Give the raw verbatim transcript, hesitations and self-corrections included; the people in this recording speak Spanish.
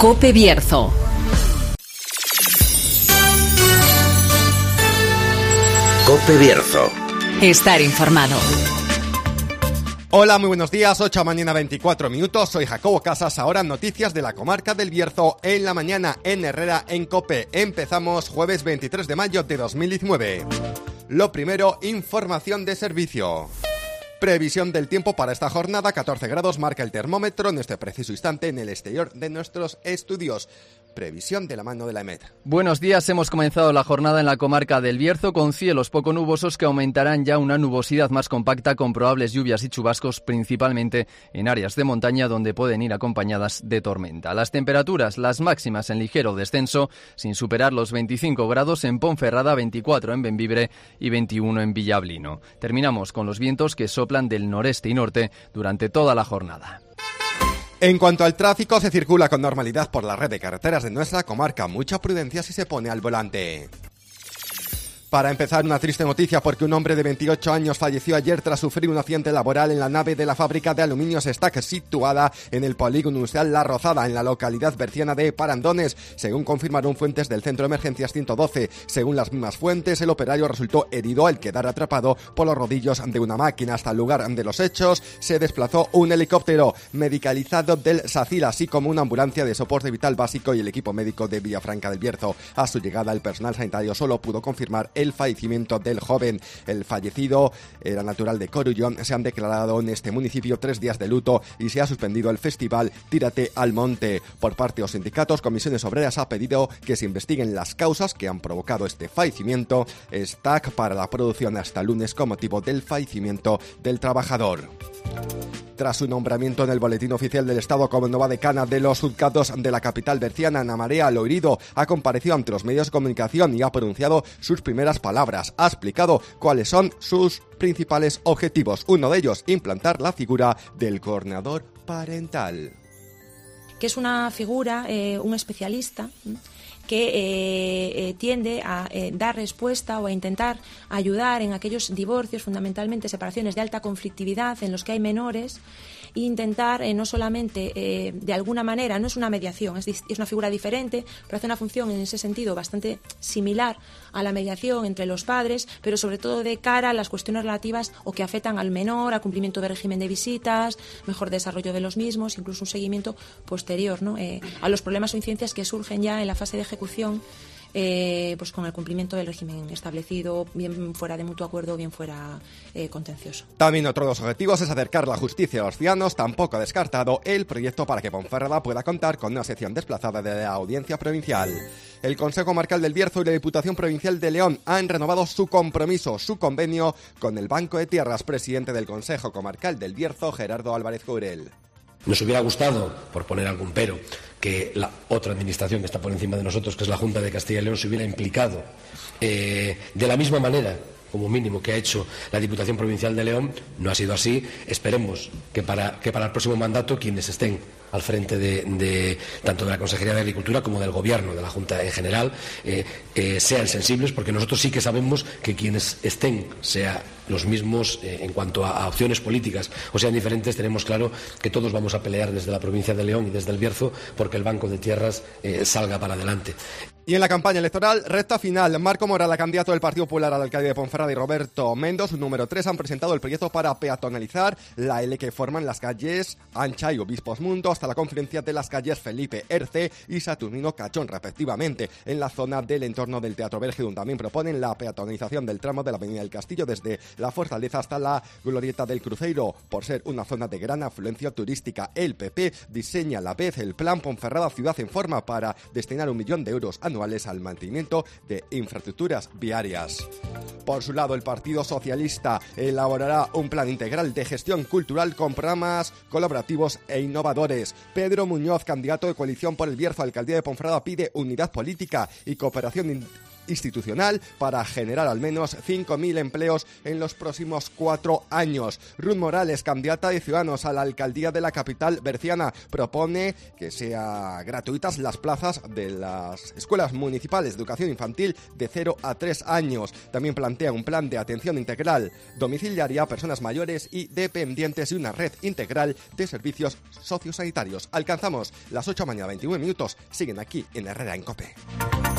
COPE Bierzo. COPE Bierzo. Estar informado. Hola, muy buenos días, ocho mañana veinticuatro minutos, soy Jacobo Casas, ahora noticias de la comarca del Bierzo en la mañana en Herrera en COPE. Empezamos jueves veintitrés de mayo de dos mil diecinueve. Lo primero, información de servicio. Previsión del tiempo para esta jornada, catorce grados marca el termómetro en este preciso instante en el exterior de nuestros estudios. Previsión de la mano de la EMET. Buenos días, hemos comenzado la jornada en la comarca del Bierzo con cielos poco nubosos que aumentarán ya una nubosidad más compacta con probables lluvias y chubascos principalmente en áreas de montaña donde pueden ir acompañadas de tormenta. Las temperaturas, las máximas en ligero descenso sin superar los veinticinco grados en Ponferrada, veinticuatro en Bembibre y veintiuno en Villablino. Terminamos con los vientos que soplan del noreste y norte durante toda la jornada. En cuanto al tráfico, se circula con normalidad por la red de carreteras de nuestra comarca. Mucha prudencia si se pone al volante. Para empezar, una triste noticia porque un hombre de veintiocho años falleció ayer tras sufrir un accidente laboral en la nave de la fábrica de aluminios Stack situada en el polígono industrial La Rozada, en la localidad berciana de Parandones, según confirmaron fuentes del Centro de Emergencias ciento doce. Según las mismas fuentes, el operario resultó herido al quedar atrapado por los rodillos de una máquina. Hasta el lugar de los hechos se desplazó un helicóptero medicalizado del SACIL, así como una ambulancia de soporte vital básico y el equipo médico de Villafranca del Bierzo. A su llegada, el personal sanitario solo pudo confirmar el el fallecimiento del joven. El fallecido era natural de Corullón. Se han declarado en este municipio tres días de luto y se ha suspendido el festival Tírate al Monte. Por parte de los sindicatos, Comisiones Obreras ha pedido que se investiguen las causas que han provocado este fallecimiento. Stack para la producción hasta el lunes con motivo del fallecimiento del trabajador. Tras su nombramiento en el Boletín Oficial del Estado como nueva decana de los juzgados de la capital berciana, Ana María Loirido ha comparecido ante los medios de comunicación y ha pronunciado sus primeras palabras. Ha explicado cuáles son sus principales objetivos. Uno de ellos, implantar la figura del coordinador parental. Que es una figura, eh, un especialista que eh, eh, tiende a eh, dar respuesta o a intentar ayudar en aquellos divorcios, fundamentalmente separaciones de alta conflictividad en los que hay menores, e intentar eh, no solamente eh, de alguna manera, no es una mediación, es, es una figura diferente, pero hace una función en ese sentido bastante similar a la mediación entre los padres, pero sobre todo de cara a las cuestiones relativas o que afectan al menor, al cumplimiento del régimen de visitas, mejor desarrollo de los mismos, incluso un seguimiento posterior, ¿no? eh, a los problemas o incidencias que surgen ya en la fase de ejecución, eh, pues con el cumplimiento del régimen establecido, bien fuera de mutuo acuerdo o bien fuera eh, contencioso. También otro de los objetivos es acercar la justicia a los ciudadanos. Tampoco ha descartado el proyecto para que Ponferrada pueda contar con una sección desplazada de la Audiencia Provincial. El Consejo Comarcal del Bierzo y la Diputación Provincial de León han renovado su compromiso, su convenio con el Banco de Tierras. Presidente del Consejo Comarcal del Bierzo, Gerardo Álvarez Courel. Nos hubiera gustado, por poner algún pero, que la otra administración que está por encima de nosotros, que es la Junta de Castilla y León, se hubiera implicado eh, de la misma manera, como mínimo, que ha hecho la Diputación Provincial de León. No ha sido así. Esperemos que para, que para el próximo mandato quienes estén al frente de, de tanto de la Consejería de Agricultura como del Gobierno, de la Junta en general, eh, eh, sean sensibles, porque nosotros sí que sabemos que quienes estén, sea los mismos eh, en cuanto a, a opciones políticas o sean diferentes, tenemos claro que todos vamos a pelear desde la provincia de León y desde el Bierzo porque el Banco de Tierras eh, salga para adelante. Y en la campaña electoral, recta final, Marco Morala, candidato del Partido Popular al alcalde de Ponferrada, y Roberto Mendos, su número tres, han presentado el proyecto para peatonalizar la L que forman las calles Ancha y Obispos Mundo hasta la confluencia de las calles Felipe Erce y Saturnino Cachón, respectivamente, en la zona del entorno del Teatro Verge, donde también proponen la peatonalización del tramo de la Avenida del Castillo desde la Fortaleza hasta la Glorieta del Cruceiro, por ser una zona de gran afluencia turística. El P P diseña a la vez el Plan Ponferrada Ciudad en Forma para destinar un millón de euros anuales al mantenimiento de infraestructuras viarias. Por su lado, el Partido Socialista elaborará un plan integral de gestión cultural con programas colaborativos e innovadores. Pedro Muñoz, candidato de Coalición por el Bierzo a la alcaldía de Ponferrada, pide unidad política y cooperación institucional para generar al menos cinco mil empleos en los próximos cuatro años. Ruth Morales, candidata de Ciudadanos a la alcaldía de la capital berciana, propone que sean gratuitas las plazas de las escuelas municipales de educación infantil de cero a tres años. También plantea un plan de atención integral domiciliaria a personas mayores y dependientes y una red integral de servicios sociosanitarios. Alcanzamos las ocho de la mañana, veintinueve minutos. Siguen aquí en Herrera en COPE.